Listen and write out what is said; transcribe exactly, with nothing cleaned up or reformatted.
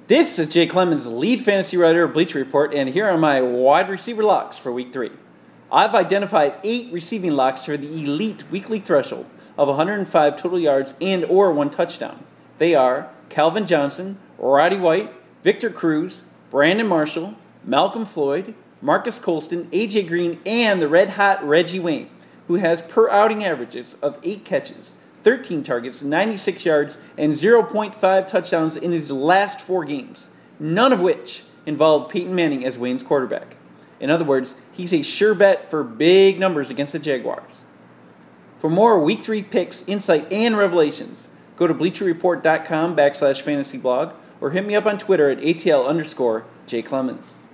This is Jay Clemens, lead fantasy writer of Bleacher Report, and here are my wide receiver locks for week three. I've identified eight receiving locks for the elite weekly threshold of one hundred five total yards and or one touchdown. They are Calvin Johnson, Roddy White, Victor Cruz, Brandon Marshall, Malcolm Floyd, Marcus Colston, A J Green, and the red-hot Reggie Wayne, who has per outing averages of eight catches, thirteen targets, ninety-six yards, and zero point five touchdowns in his last four games, none of which involved Peyton Manning as Wayne's quarterback. In other words, he's a sure bet for big numbers against the Jaguars. For more Week three picks, insight, and revelations, go to bleacherreport.com backslash fantasy blog or hit me up on Twitter at ATL underscore Jay Clemens.